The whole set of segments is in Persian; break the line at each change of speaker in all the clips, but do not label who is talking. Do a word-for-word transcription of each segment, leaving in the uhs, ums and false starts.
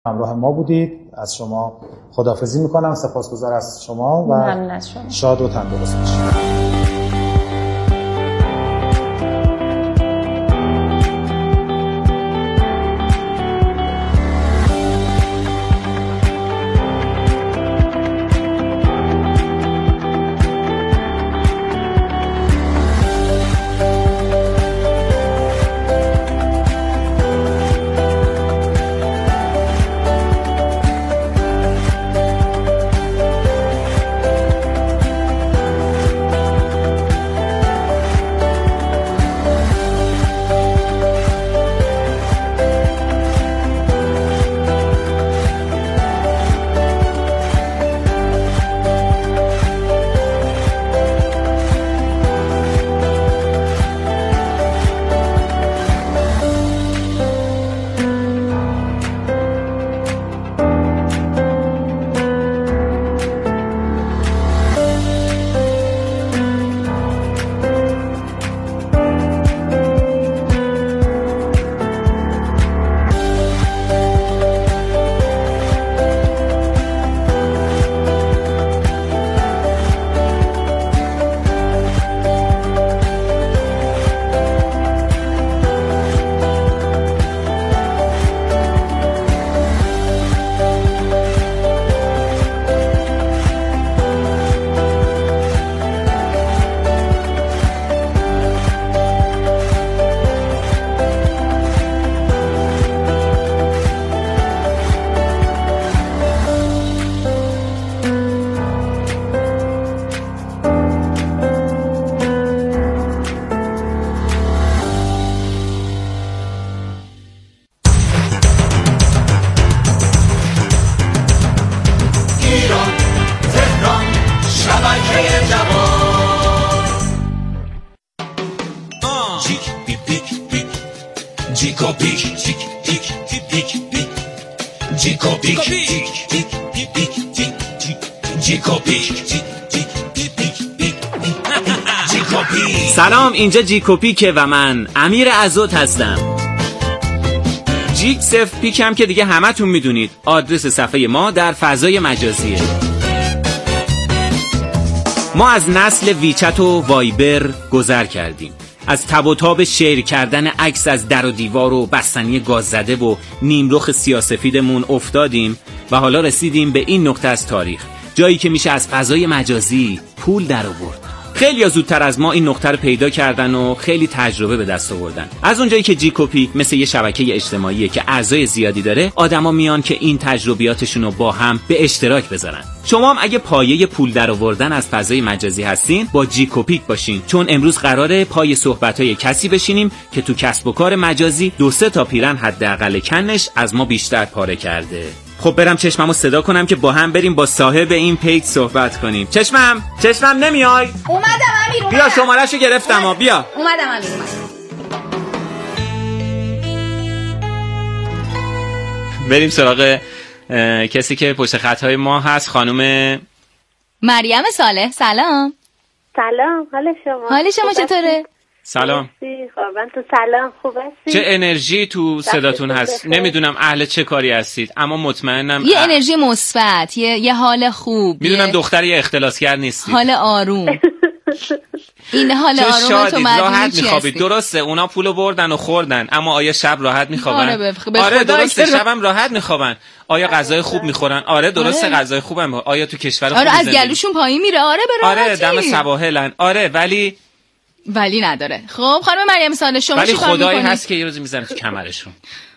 همراه ما بودید. از شما خداحافظی میکنم. سپاسگزار از شما و شاد و تندرست باشید.
سلام، اینجا جیکوپیکه و من امیر عزوت هستم. جیک صفر پیکم که دیگه همتون میدونید، آدرس صفحه ما در فضای مجازیه. ما از نسل ویچت و وایبر گذر کردیم، از تب و تاب شیر کردن عکس از در و دیوار و بستنی گاز زده و نیمرخ سیاه‌سفیدمون افتادیم و حالا رسیدیم به این نقطه از تاریخ، جایی که میشه از فضای مجازی پول در آورد. خیلی زودتر از ما این نقطه رو پیدا کردن و خیلی تجربه به دست آوردن. از اونجایی که جیکوپیک مثل یه شبکه اجتماعیه که اعضای زیادی داره، آدما میان که این تجربیاتشون رو با هم به اشتراک بذارن. شما هم اگه پایه پول در آوردن از فضای مجازی هستین، با جیکوپیک باشین، چون امروز قراره پای صحبت‌های کسی بشینیم که تو کسب و کار مجازی دو سه تا پیرن حداقل کنش از ما بیشتر پاره کرده. خب برم چشممو صدا کنم که با هم بریم با صاحب این پیج صحبت کنیم. چشمم چشمم نمیای؟
اومدم امیر، اومدم.
بیا شماره‌شو گرفتم ها، بیا.
اومدم امیر، اومدم.
بریم سراغ کسی که پشت خطهای ما هست، خانم
مریم صالح. سلام.
سلام، حال شما؟
حال شما چطوره؟
سلام.
خوبم. تو سلام، خوب هستی؟
چه انرژی تو صداتون هست. نمیدونم اهل چه کاری هستید، اما مطمئنم
یه اه... انرژی مثبت، یه یه حال خوب.
میدونم
یه...
دختر یه اختلاسگر نیستید.
حال آروم. این حال آروم تو
راحت میخوابید. درسته اونا پولو بردن و خوردن، اما آیا شب راحت میخوابن؟
آره, بف...
آره درسته شبم راحت میخوابن. آیا غذای خوب میخورن؟ آره درسته آره. غذای خوبم. آیا تو کشور خوب
آره از گلوشون پایین میره؟ آره به راحتی.
آره دم سواحلن. آره ولی
ولی نداره. خب خانم مریم صالح شما
ولی
چی کار میکنید؟
ولی خدایی هست که یه روزی میذارم تو کمرشون.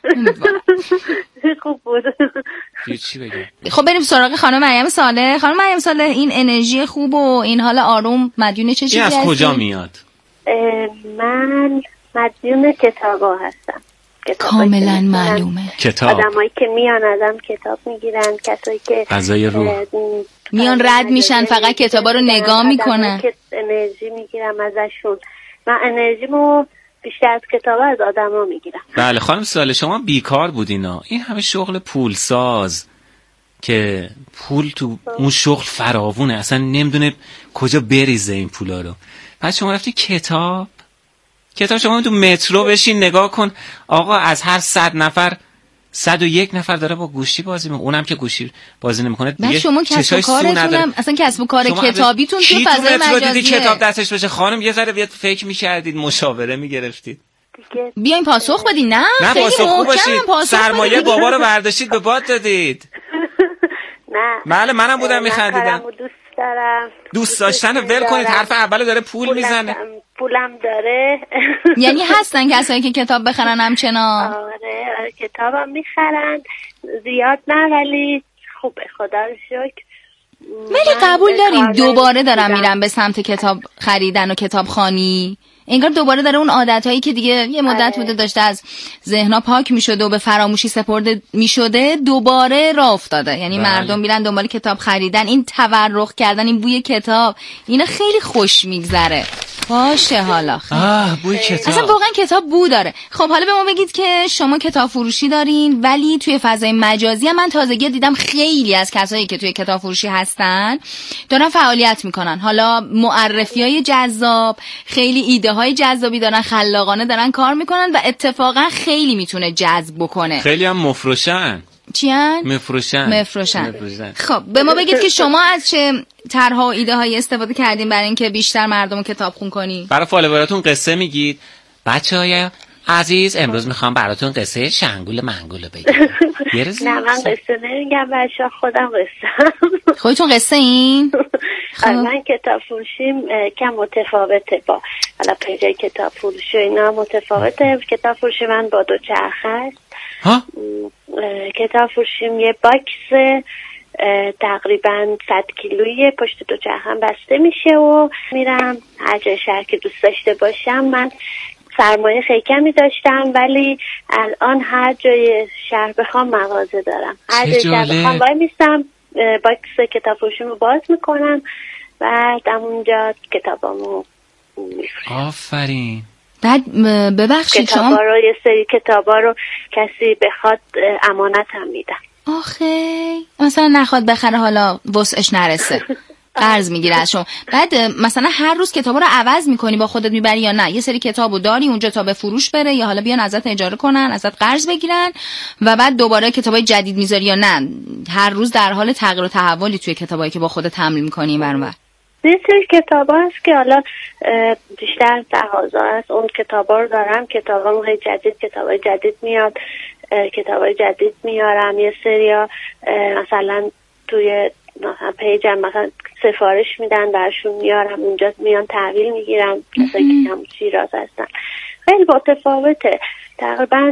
خوب بود.
چی بگم؟
خب بریم سراغ خانم مریم صالح. خانم مریم صالح، این انرژی خوب و این حال آروم مدیون چه چیزی هستی؟
این از کجا میاد؟
من مدیون کتابا هستم.
کاملا معلومه.
کتاب.
آدمایی که میان ازم کتاب میگیرن، کسایی که
غذای روح
میان رد میشن، فقط کتابا رو نگاه میکنن.
که انرژی میگیرم ازشون. من انرژیمو بیشتر از کتابا از آدما میگیرم.
بله خانم صالح، شما بیکار بودینا. این همه شغل پولساز که پول تو اون شغل فراوونه، اصلا نمیدونه کجا بریزه این پولا رو. بعد شما رفتی کتاب کتاب شما تو مترو بشین نگاه کن، آقا از هر صد نفر صد و یک نفر داره با گوشی بازی میکنه، اونم که گوشی بازی نمیکنه دیگه.
شما کسب و کارتونم اصلا کسب و کار کتابیتون تو فضای مجازیه.
کتاب دستش باشه خانم یه ذره بیاد فکر میکردید، مشاوره میگرفتید.
بیاین پاسخ بدین. نه
نه پاسخ خوب باشید. سرمایه بابا رو برداشتید به باد دادید.
نه
بله منم بودم میخندیدم.
دوست دارم.
دوست داشتن ول کنید، حرف اولو داره پول میزنه.
پولم داره.
یعنی هستن کسایی که کتاب بخرن همچنان؟
آره آره کتابم میخرن، زیاد نه ولی خوبه خدا رو شکر.
ولی قبول داریم دوباره دارم میرم به سمت کتاب خریدن و کتاب خوانی؟ انگار دوباره داره اون عادتایی که دیگه یه مدت بوده داشته از ذهن‌ها پاک می‌شده و به فراموشی سپرده می‌شده دوباره راه افتاده. یعنی بله. مردم میرن دنبال کتاب خریدن، این تورق کردن، این بوی کتاب، اینا خیلی خوش میگذره. باشه حالا
آه بوی کتاب
اصلا واقعا کتاب بو داره. خب حالا به ما بگید که شما کتاب فروشی دارین ولی توی فضای مجازی هم من تازگی دیدم خیلی از کسایی که توی کتاب فروشی هستن دارن فعالیت میکنن. حالا معرفیای جذاب، خیلی ایده های جذابی دارن، خلاقانه دارن کار میکنن و اتفاقا خیلی میتونه جذب بکنه.
خیلی هم مفروشن.
چیان؟
مفروشن.
مفروشن. مفروشن. خب به ما بگید که شما از چه طرح‌ها و ایده هایی استفاده کردین برای اینکه بیشتر مردم رو کتاب خون کنی؟
برای فالووراتون قصه میگید؟ بچه‌های عزیز امروز میخوام براتون قصه شنگول منگول بگم.
نه من قصه نمیگم بچه‌ها، خودم قصه.
خودتون قصه این؟
خب من کتاب فروشیم کم متفاوته با حالا پیجای کتاب فروشی اینا متفاوته. کتاب فروشی من با دو چرخه است.
ها؟
کتاب فروشیم یه باکس تقریبا صد کیلویی پشت دو چرخم بسته میشه و میرم هر جای شهر که دوست داشته باشم. من سرمایه خیلی کمی داشتم ولی الان هر جای شهر بخوام مغازه دارم. هر جای شهر بخوام وای میستم باکس کتاب فروشیم رو باز میکنم و در اونجا کتابامو میفروشم.
آفرین.
بعد ببخشید شما
کتابا رو یه سری کتابا رو کسی بخواد امانت هم میدم.
آخه مثلا نخواد بخره حالا وسعش نرسه قرض میگیره از شما. بعد مثلا هر روز کتابا رو عوض میکنی با خودت میبری یا نه یه سری کتابو داری اونجا تا به فروش بره یا حالا بیان ازت اجاره کنن ازت قرض بگیرن و بعد دوباره کتابای جدید میذاری یا نه هر روز در حال تغییر و تحولی توی کتابایی که با خودت حمل میکنی برام؟
یه سری کتابا هست که حالا بیشتر تقاضا هست اون کتابا رو دارم. کتابا خیلی جدید کتابای جدید میاد، کتابای جدید میارم. یه سریا مثلا توی مثلا پیجم مثلا سفارش میدن برشون میارم اونجا میان تحویل میگیرم. کسایی که هم شیراز هستن خیلی متفاوته. تقریبا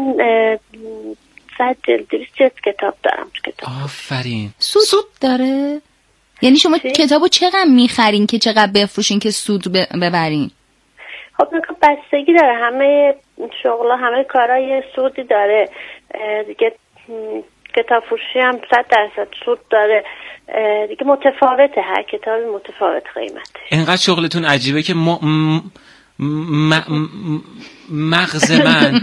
صد جلد دویست جلد کتاب دارم تو کتاب.
آفرین.
سود, سود داره؟ یعنی شما کتابو چقدر میخرین که چقدر بفروشین که سود ببرین؟
خب بستگی داره. همه شغلا همه کارا یه سودی داره دیگه. کتاب فروشی هم صد درصد سود داره دیگه. متفاوته، هر کتابی متفاوت قیمتش.
اینقدر شغلتون عجیبه که م... م... م... مغز من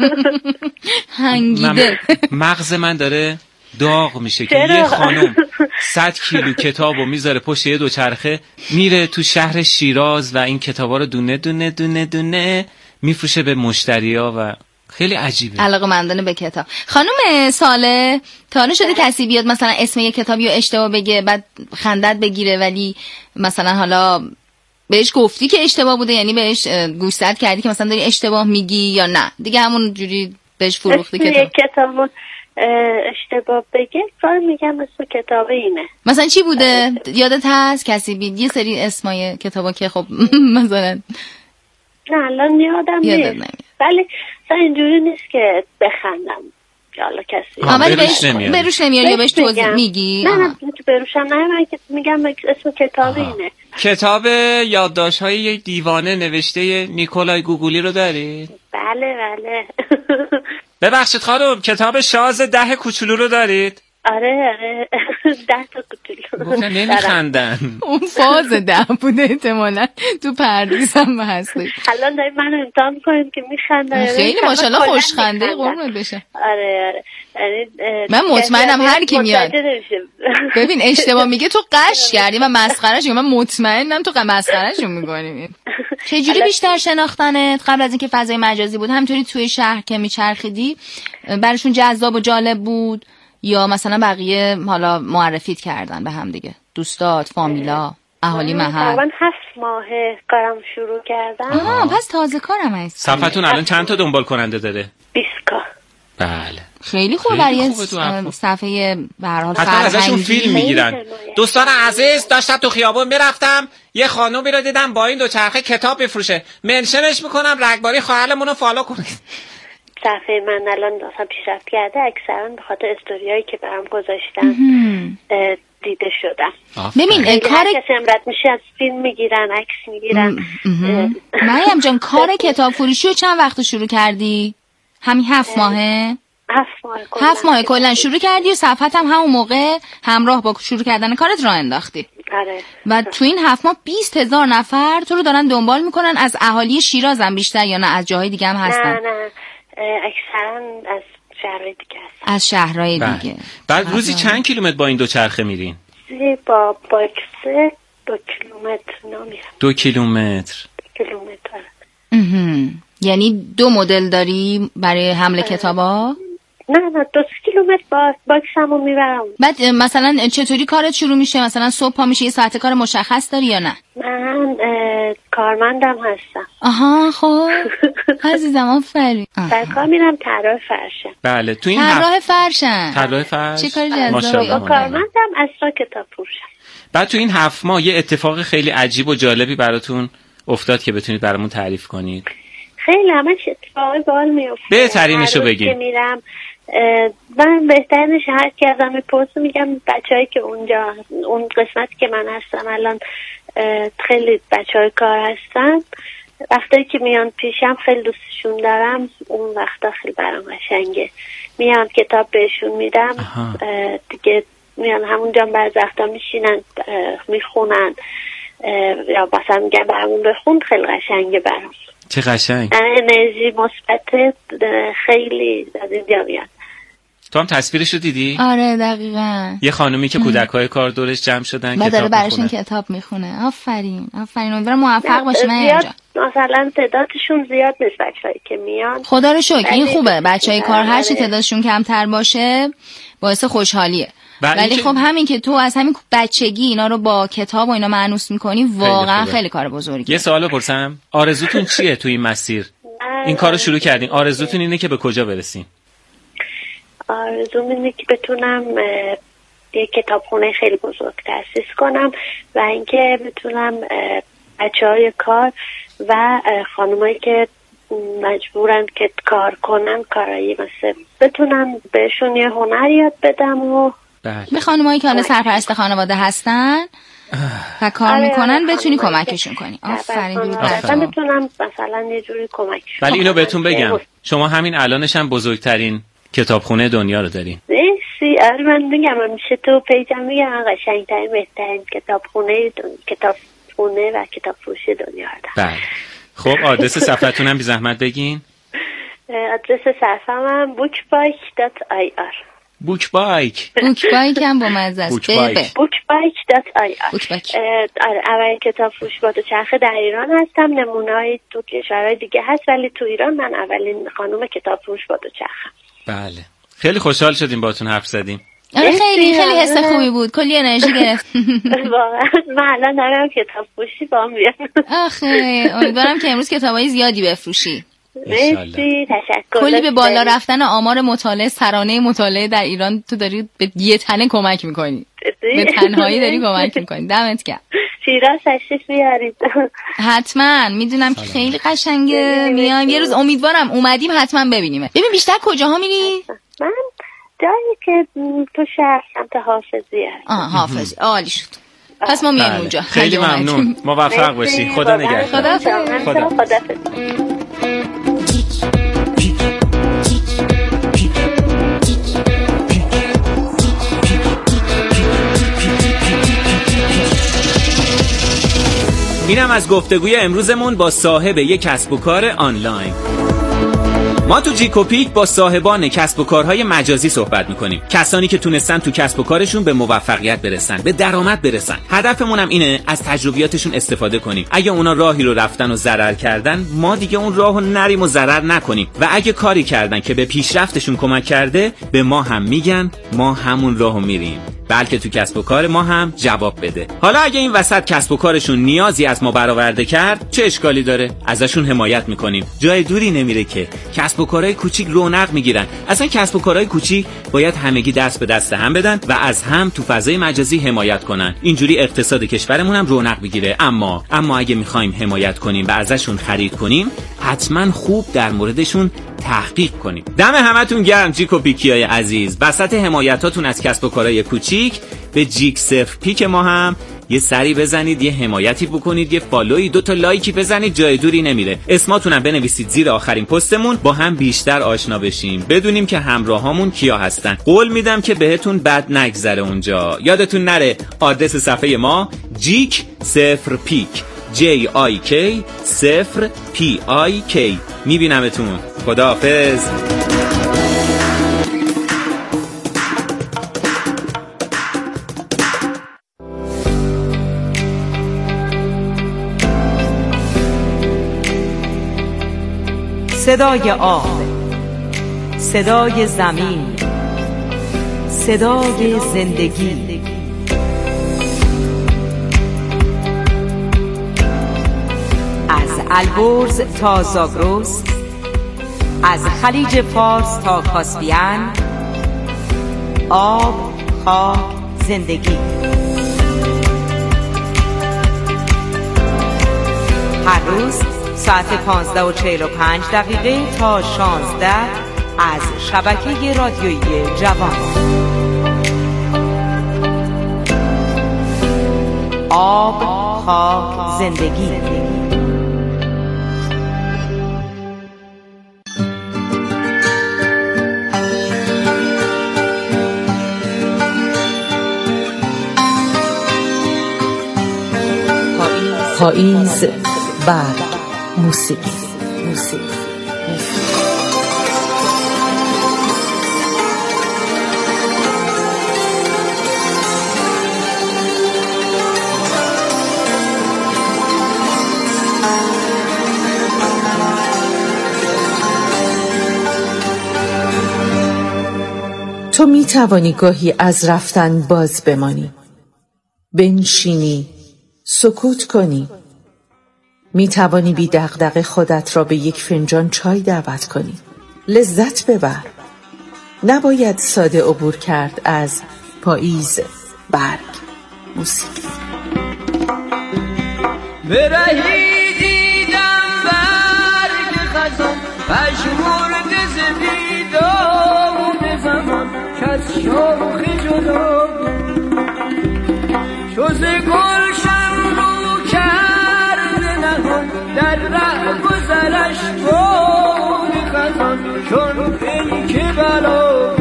هنگیده
مغز من داره داغ میشه که یه خانم صد کیلو کتابو میذاره پشت یه دوچرخه میره تو شهر شیراز و این کتابا رو دونه دونه دونه دونه میفروشه به مشتریا و خیلی عجیبه.
علاقه‌مندانه به کتاب. خانم ساله تا حالا شده کسی بیاد مثلا اسم یه کتابی رو اشتباه بگه بعد خندت بگیره ولی مثلا حالا بهش گفتی که اشتباه بوده، یعنی بهش گوشزد کردی که مثلا داری اشتباه میگی یا نه دیگه همون جوری بهش فروختی کتاب؟
یه کتابو اشتباه بگه کار میگم اسم کتاب اینه.
مثلا چی بوده؟ یادت هست کسی بید یه سری اسمای کتابا که خب مثلا
نه الان یادم نیست ولی اصلا اینجوری نیست که بخندم حالا کسی
ولی بهش بروش نمیاری یا بهش توضیح میگی؟
نه نه بروش هم نه میگم اسم کتاب اینه.
کتاب یادداشت‌های یک دیوانه نوشته نیکولای گوگولی رو داری؟
بله بله.
ببخشید خانم کتاب شاز ده کوچولو رو دارید؟
آره آره ده تا کوچولو
گفتن نمیخندن.
اون فاز ده بوده احتمالا تو پردیس هم هستی.
الان داریم من امتحان کنیم که میخندن.
خیلی ماشاءالله خوشخنده قربونت بشه.
آره آره
من مطمئنم هر کی میاد ببین اشتباه میگه تو قش کردی و مسخرهش میگه، من مطمئنم تو مسخرهشو میکنی. چجوری بیشتر شناختنت قبل از اینکه فضای مجازی بود؟ همینطوری توی شهر که میچرخیدی براشون جذاب و جالب بود یا مثلا بقیه حالا معرفیت کردن به هم دیگه، دوستات، فامیلا، اهالی محل؟
من هفت ماه کارم شروع کردم.
آها پس تازه کارم هست.
صفحتون الان چند تا دنبال کننده داره؟
بیست تا.
بله
خیلی خوب برای صفحه به هر حال
حتما ازشون فیلم میگیرن. دوستان عزیز داشتم تو خیابون میرفتم یه خانومی رو دیدم با این دوچرخه کتاب میفروشه، منشنش میکنم رگباری خواهرمون رو فالو کنید.
صفحه من الان اصلا پیشرفت کرده، اکثرا به خاطر استوریایی که برام گذاشتن دیده شدم.
ببین کار
کسی امرد میشه از فیلم میگیرن، عکس میگیرن.
مریم جان کار کتاب فروشی رو چند وقت شروع کردی؟ همین هفت ماهه؟
هفت ماه
هفت ماه کلا شروع کردی و صفحت هم همون موقع همراه با شروع کردن کارت راه انداختی.
آره.
و تو این هفت ماه بیست هزار نفر تو رو دارن دنبال میکنن. از اهالی شیراز هم بیشتر یا نه از جاهای دیگه هم هستن؟
نه نه اکثرا از شهرهای دیگه هستن.
از شهرهای دیگه.
بعد روزی چند کیلومتر با این دوچرخه میرین؟
با باکس دو کیلومتر نمیرم.
دو کیلومتر
دو کیلومتر.
یعنی دو مدل داری برای حمل کتابا؟
نه نه دو کیلومتر با باکسمو میبرم.
بعد مثلا چطوری کارت شروع میشه؟ مثلا صبح پا میشه یه ساعت کار مشخص داری یا نه؟
من کارمندم هستم.
آها خب عزیزم آفرین.
در کار میرم طراح فرشم.
بله تو این
طراح فرشم.
طراح فرش.
چه کاری جذابه.
کارمندم اصلا کتاب فروشم.
بعد تو این هفت ماه یه اتفاق خیلی عجیب و جالبی براتون افتاد که بتونید برامون تعریف کنید؟
خیلی همش اتفاقی بال میفته.
بهترینشو بگین.
میرم من بهترینش هر کی ازم میپرسه میگم بچه‌ای که اونجا اون قسمتی که من هستم الان خیلی بچه‌های کار هستن، وقتی که میان پیشم خیلی دوستشون دارم، اون وقتا خیلی برام قشنگه. میام کتاب بهشون میدم دیگه، میان همونجا بعضی وقتا میشینن میخونن یا مثلا میگم برامون بخون، خیلی قشنگه برام.
چه قشنگ.
انرژی مثبت خیلی از اینجا میاد.
تو هم تصویرش رو دیدی؟
آره دقیقاً.
یه خانومی که کودک‌های کار دورش جمع شدن کتاب
میخونه. براشون کتاب میخونه. آفرین آفرین. امیدوارم موفق باشی. من
مثلا تعدادشون زیاد نیست بچه‌ای که میان.
خدا رو شکر این خوبه. بچه‌ای کار هر چی تعدادشون کمتر باشه باعث خوشحالیه. ولی خب همین که تو از همین بچگی اینا رو با کتاب و اینا مانوس میکنی واقعا خیلی, خیلی کار بزرگیه.
یه سوال بپرسم، آرزوتون چیه تو این مسیر؟ این کارو شروع کردین، آرزوتون اینه که به کجا برسین؟
آرزوم اینه که بتونم یه کتابخونه خیلی بزرگ تأسیس کنم و اینکه بتونم بچه‌های کار و خانمایی که مجبورن که کار کنن کارایی مثل بتونم بهشون یه هنر یاد بدم و
به خانمایی که حالا سرپرست خانواده هستن و کار آره میکنن آره بتونی کمکشون کنی. آفرین.
من بتونم مثلا یه جوری کمکشون.
ولی اینو بهتون بگم شما همین الانش هم بزرگترین کتابخونه دنیا رو دارین.
مرسی. آره من میگم همیشه تو پیجم میگم قشنگترین بهترین کتابخونه کتابخونه و کتاب فروشی دنیا رو.
بله. خب آدرس صفحتون هم بی زحمت بگین.
آدرس صفحم هم bookbike دات آی آر.
بوکبایک.
بوکبایک هم با مزه است.
بوکبایک دات آی آر. آره اول کتاب فروش با دوچرخه در ایران هستم. نمونه‌های تو کشورهای دیگه هست ولی تو ایران من اولین خانم کتاب فروش با دوچرخه.
بله. خیلی خوشحال شدیم باهاتون حرف زدیم.
آره خیلی خیلی حس خوبی بود. کلی انرژی گرفت.
واقعا من الان دارم کتاب فروشی بام بیام.
آخه امیدوارم که امروز کتابای زیادی بفروشی.
مرسی تشکر.
کلی به بالا رفتن آمار مطالعه سرانه مطالعه در ایران تو داری به یه تنه کمک میکنی. به تنهایی داری کمک میکنی. دمت گرم.
شیراز تشریف بیارید.
حتما میدونم که خیلی قشنگه. میام یه روز امیدوارم اومدیم حتما ببینیم. ببین بیشتر کجاها میری؟
من جایی که تو شهر سمت حافظی هست.
آه حافظی عالی شد. پس ما میایم اونجا.
خیلی ممنون. موفق باشی. خدا نگهدار.
خدا
خدا.
اینم از گفتگوی امروزمون با صاحب یک کسب و کار آنلاین. ما تو جیکوپیک با صاحبان کسب و کارهای مجازی صحبت میکنیم، کسانی که تونستن تو کسب و کارشون به موفقیت برسن، به درآمد برسن. هدفمون هم اینه از تجربیاتشون استفاده کنیم. اگه اونا راهی رو رفتن و ضرر کردن، ما دیگه اون راهو نریم و ضرر نکنیم، و اگه کاری کردن که به پیشرفتشون کمک کرده، به ما هم میگن، ما همون راهو میریم، بلکه تو کسب و کار ما هم جواب بده. حالا اگه این وسط کسب و کارشون نیازی از ما برآورده کرد، چه اشکالی داره؟ ازشون حمایت میکنیم. جای دوری نمیره که. کسب و کارهای کوچیک رونق میگیرن. اصلا کسب و کارهای کوچیک باید همگی دست به دست هم بدن و از هم تو فضای مجازی حمایت کنن. اینجوری اقتصاد کشورمون هم رونق میگیره. اما اما اگه میخوایم حمایت کنیم و ازشون خرید کنیم، حتما خوب در موردشون تحقیق کنیم. دم همتون گرم جیکوپیکیای عزیز. وسط حمایتاتون از کسب و کارهای کوچیک، به جیک صفر پیک ما هم یه سری بزنید، یه حمایتی بکنید، یه فالوی، دو تا لایکی بزنید، جای دوری نمیره. اسماتونم بنویسید زیر آخرین پستمون، با هم بیشتر آشنا بشیم، بدونیم که همراهامون کیا هستن. قول میدم که بهتون بد نگذره اونجا. یادتون نره آدرس صفحه ما جیک صفر پیک، جی آی کی صفر پی آی کی. میبینمتون. خداحافظ.
صدای آب، صدای زمین، صدای زندگی. از البرز تا زاگرس، از خلیج فارس تا کاسپیان، آب، خاک، زندگی. هر روز ساعت پانزده و چهل و پنج دقیقه تا شانزده از شبکه رادیویی جوان. آب، خاک، زندگی. پاییز، برگ، موسیقی. موسیقی.
تو می توانی گاهی از رفتن باز بمانی، بنشینی، سکوت کنی. می توانی بی دغدغه خودت را به یک فنجان چای دعوت کنی. لذت ببر. نباید ساده عبور کرد از پاییز، برگ، موسیقی.
برهی دیدم برگ خزان، پژمرد زمیدان زمان، کس شاخ جدا شوز گلشن رو کرده نهان، در ره گذرش باد خزان، چون پیک بلا.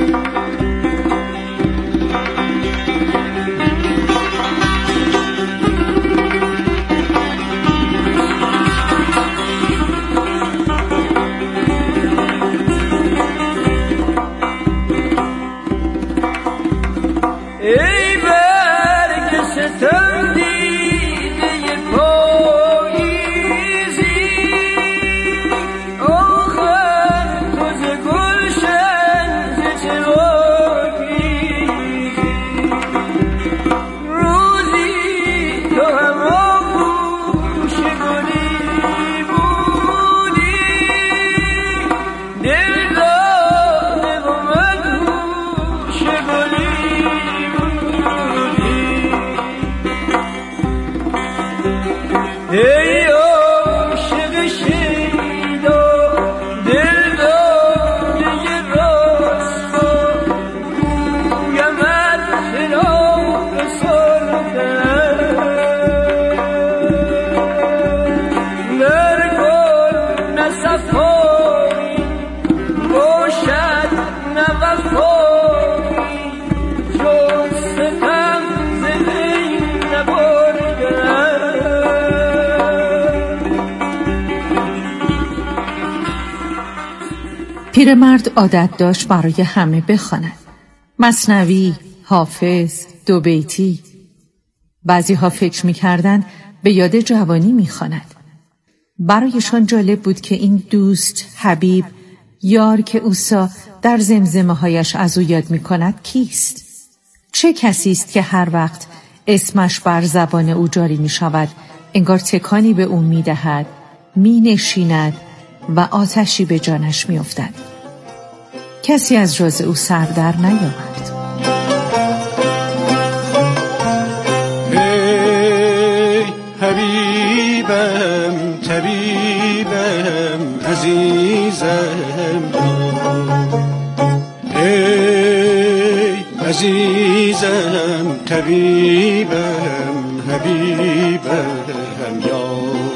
ای برگ ستم دیده پاییزی، آخر تو ز گلشن ز چه واگیزی، روزی تو هم آغوش گلی بودی، دل داده و مدهوش گلی.
پیرمرد عادت داشت برای همه بخواند. مثنوی، حافظ، دو بیتی. بعضی ها فکر می کردن به یاد جوانی می خواند. برایشان جالب بود که این دوست، حبیب، یار که اوسا در زمزمه هایش از او یاد می کند کیست؟ چه کسی است که هر وقت اسمش بر زبان او جاری می شود انگار تکانی به او می دهد، می نشیند و آتشی به جانش می افتد. کسی از راز او سر در نیاورد.
ای حبیبم طبیبم عزیزم، ای عزیزم طبیبم حبیبم یا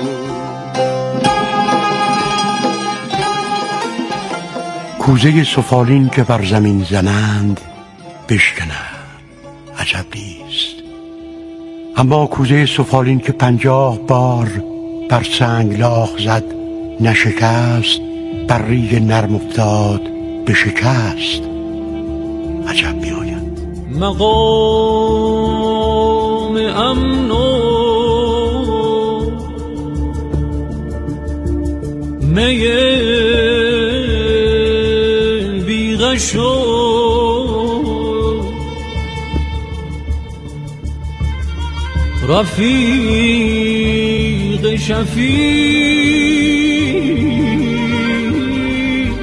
کوزه سفالین که بر زمین زنند بشکنند عجب نیست، اما کوزه سفالین که پنجاه بار بر سنگ لاخ زد نشکست، بر ریگ نرم افتاد به شکست عجب می آید.
مقام امن و می بیغشو رفیق شفیق،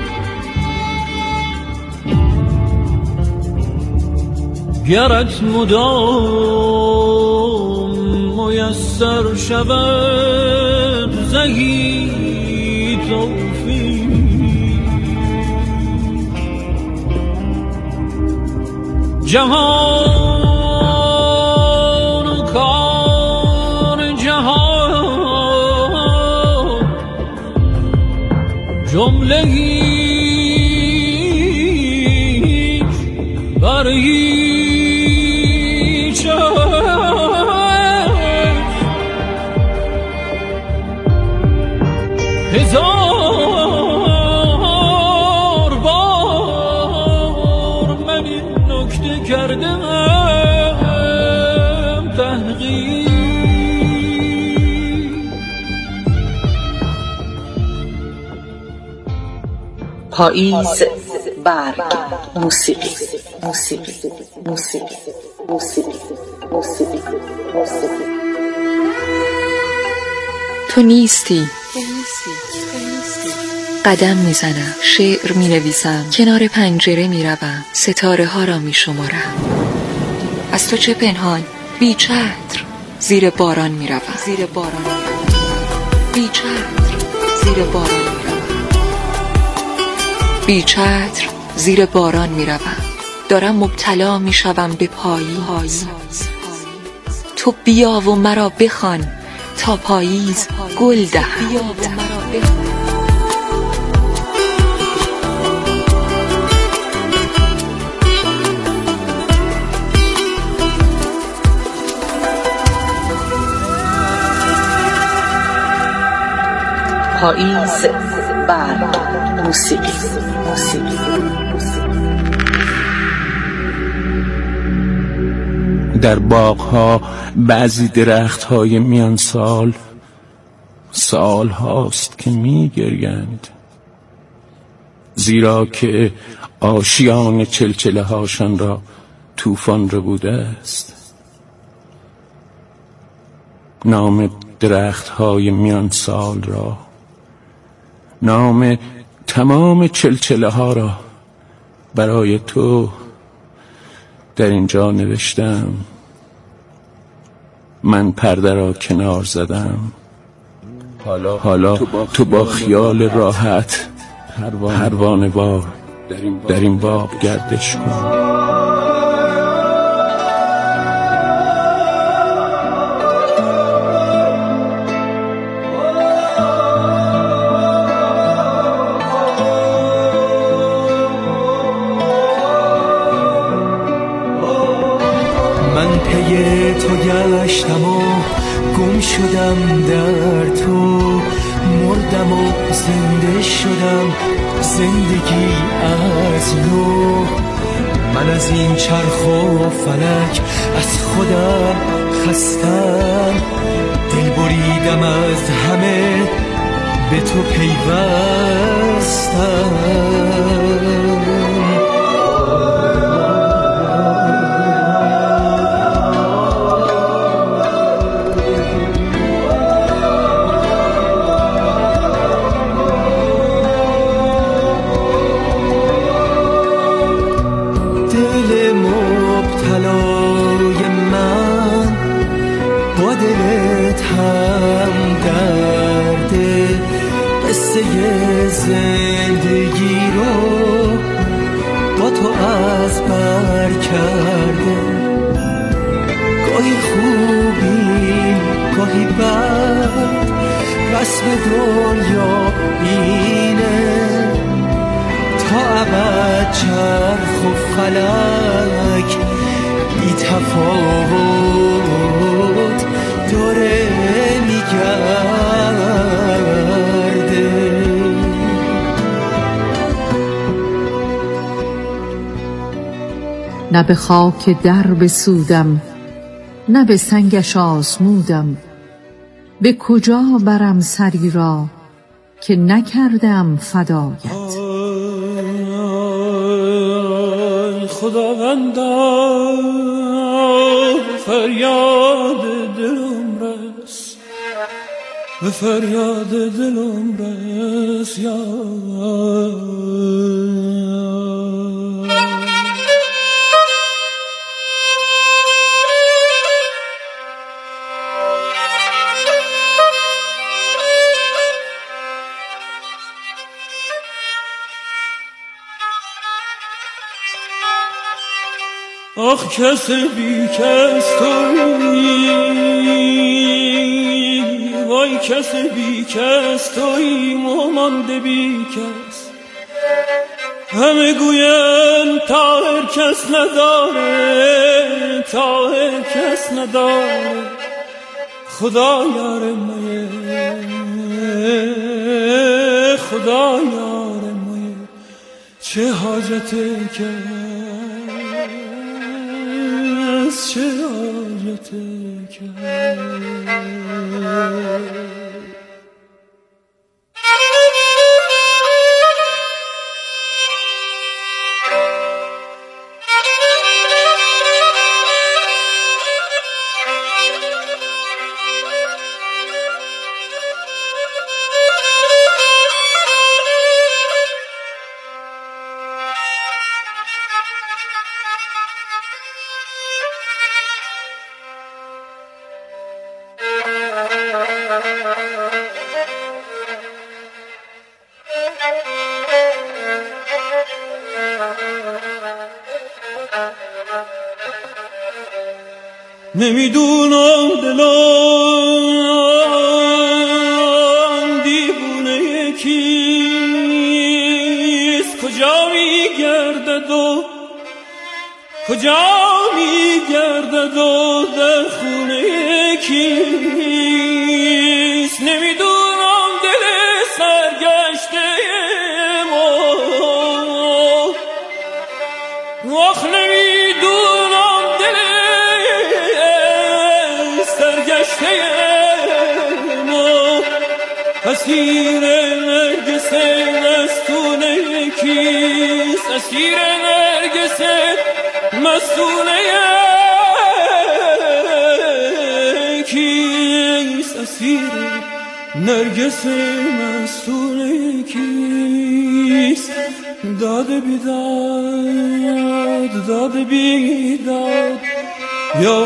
گرت مدام میسر شود زهی توفیق، جهان و کار جهان جمله هیچ بر هیچ، هزار بار من این نکته کردم تحقیق.
پاییز بر موسیقی موسیقی موسیقی موسیقی موسیقی موسیقی.
تو نیستی، قدم میزنم، شعر مینویسم، کنار پنجره میروم، ستاره ها را میشمارم. از تو چه پنهان؟ بی چتر زیر باران میروم، زیر باران بی چتر زیر باران میروم، بی چتر زیر باران میروم. دارم مبتلا میشوم به پاییز. تو بیا و مرا بخوان تا پاییز گل دهد.
پاییز بر موسیقی موسیقی.
در باغ‌ها بعضی درخت‌های میان سال سال هاست که می‌گریند، زیرا که آشیان چلچله هاشان را طوفان ربوده است. نام درخت‌های میان سال را، نام تمام چلچله ها را برای تو در اینجا نوشتم. من پرده را کنار زدم. حالا, حالا تو با خیال راحت پروانه وار در این باغ گردش کن.
من پی تو گشتم و گم شدم در تو،
مردم و زنده شدم، زندگی از نو. من از این چرخ و فلک از خودم خستم، دل بریدم از همه به تو پیوستم. زندگی رو با تو از بر کرده، گاهی خوبی گاهی بد، رسم دنیا اینه، تا ابد چرخ و فلک بی تفاوت داره میگرده.
نه به خاک در بسودم، نه به سنگش آزمودم، به کجا برم سری را که نکردم فدایت.
خداوندا فریاد دلم رس، به فریاد دلم رس یا آخ کس بی کس تویی، وای کس بی کس تویی، مانده بی کس. همه گوین طاهر کس نداره، طاهر کس نداره، خدا یار مایه، خدا یار مایه، چه حاجته که چه حاجته که نمیدونم دلم دیوونه کیست، کجا میگردد و کجا میگردد و در خونه کیست. نمیدونم دل سرگشته ما، آخ نمیدونم دل سرگشته ما، اسیر نرگس مستونه کیست، اسیر نرگس مستونه کیست، اسیر نرگس مستونه کیست. داد بیداد داد بیداد یا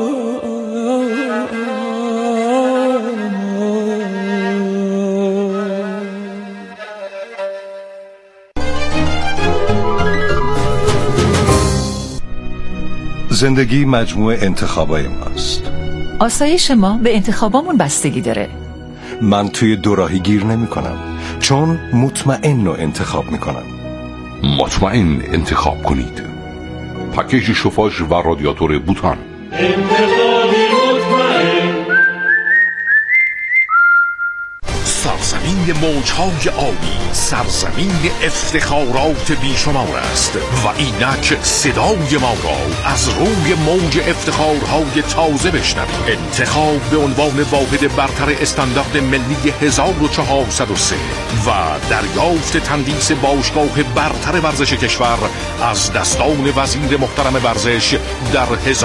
زندگی مجموعه انتخابای ماست.
آسایش ما به انتخابامون بستگی داره.
من توی دوراهی گیر نمی کنم، چون مطمئن رو انتخاب می کنم.
مطمئن انتخاب کنید. پکیج شوفاژ و رادیاتور بوتان. انتخابی مطمئن. سرزمین
بین موجهای آبی سرزمین افتخارات بیشمار است و اینک صدای ما را از روی موج افتخارهای تازه بشنوید. انتخاب به عنوان واحد برتر استاندارد ملی هزار و چهارصد و سه و دریافت تندیس باشگاه برتر ورزش کشور از دستان وزیر محترم ورزش در هزار